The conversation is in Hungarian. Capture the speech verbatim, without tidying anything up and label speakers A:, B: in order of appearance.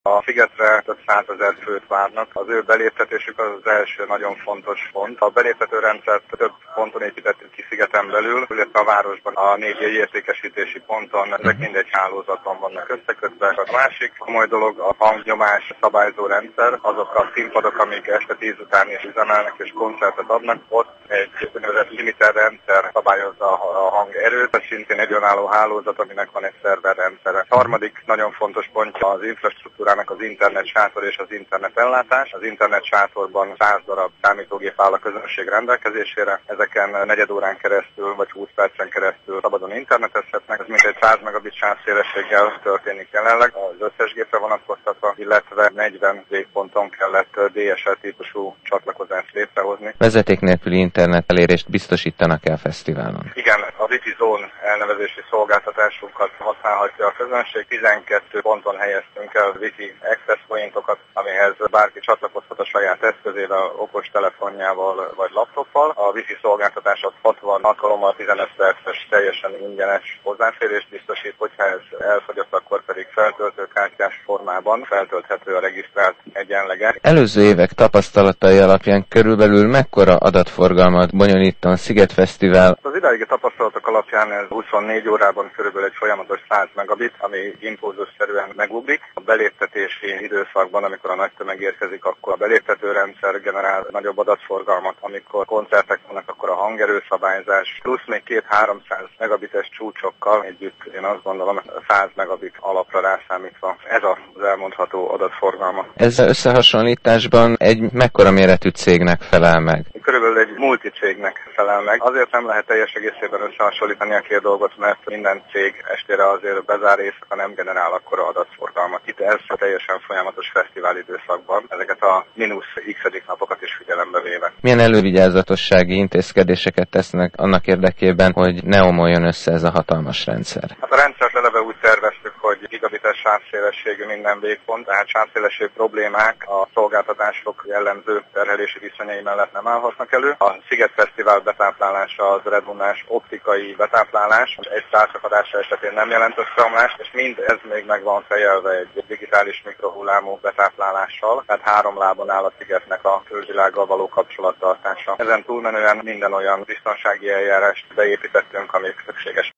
A: A szigetre több százezer főt várnak. Az ő beléptetésük az első nagyon fontos pont. A beléptető rendszert több ponton építettük ki szigeten belül, illetve a városban a médiai értékesítési ponton. Ezek mindegy hálózaton vannak összekötve. A másik komoly dolog a hangnyomás szabályzó rendszer. Azok a színpadok, amik este tíz után is üzemelnek és koncertet adnak, ott egy úgynevezett limiter rendszer szabályozza a hangerőt. Ez szintén egy önálló hálózat, aminek van egy szerverrendszere. A harmadik nagyon fontos pontja az infrastruktúrának az internet sátor és az internet ellátás. Az internet sátorban száz darab számítógép áll a közönség rendelkezésére. Ezeken negyed órán keresztül vagy húsz percen keresztül szabadon internetezhetnek. Ez mintegy száz megabit sávszélességgel történik jelenleg az összes gépre vonatkoztatva, illetve negyven végponton kellett dé es el típusú csatlakozást létrehozni.
B: Vezeték nélküli internet elérést biztosítanak el a fesztiválon?
A: Igen, a Wi-Fi Zone elnevezési szolgáltatásunkat használhatja a közönség. tizenkét ponton helyeztünk el Wi-Fi Access Pointokat, amihez bárki csatlakozhat a saját eszközével, okos telefonjával vagy laptoppal. A Wi-Fi szolgáltatás az hatvan alkalommal tizenöt perces teljesen ingyenes hozzáférést biztosít, hogyha ez elfogyott, akkor pedig feltöltőkártyás formában feltölthető a regisztrált egyenlege.
B: Előző évek tapasztalatai alapján körülbelül mekkora adatforgalmat bonyolít a Sziget Fesztivál?
A: Az idáigi tapasztalatok alapján ez huszonnégy órában körülbelül egy folyamatos száz megabit, ami impulzusszerűen megugrik. A beléptetési időszakban, amikor a nagy tömeg érkezik, akkor a beléptetőrendszer generál nagyobb adatforgalmat, amikor koncertek vannak, akkor a hangerőszabályzás, plusz még két-háromszáz megabites csúcsokkal együtt, én azt gondolom, száz megabit alapra rászámítva. Ez az elmondható adatforgalma.
B: Ez összehasonlításban egy mekkora méretű cégnek felel meg?
A: Körülbelül egy multicégnek felel meg. Azért nem lehet teljes egészében összehasonlítani a két dolgot, mert minden cég estére azért bezár éjszaka nem generál akkora adatforgalmat. Itt ez a teljesen folyamatos fesztivál időszakban, ezeket a mínusz x-edik napokat is figyelembe véve.
B: Milyen elővigyázatossági intézkedéseket tesznek annak érdekében, hogy ne omoljon össze ez a hatalmas rendszer?
A: Hát a rendszert eleve úgy terveztük, hogy gigabites sávszélességű minden végpont, tehát sávszélesség problémák a szolgáltatások jellemző terhelési viszonyai mellett nem állhatnak elő. A Sziget Fesztivál betáplálása az redundáns optikai betáplálás, egy szárszakadása esetén nem jelent összeomlást, és mind ez még meg van fejelve egy digitális mikrohullámú betáplálással, tehát három lábon áll a szigetnek a külvilággal való kapcsolattartása. Ezen túlmenően minden olyan biztonsági eljárást beépítettünk, amik szükséges.